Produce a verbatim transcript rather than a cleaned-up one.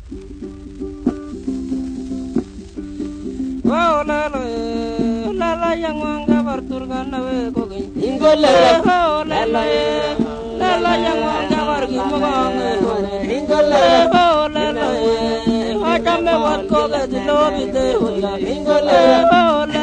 Oh la la la la yang wanga barturgan nawe kogi. Ingole Oh la la la la yang wanga bargi magang kogi. ingole Oh la la hajame wat kogi dilobi de hola. ingole Oh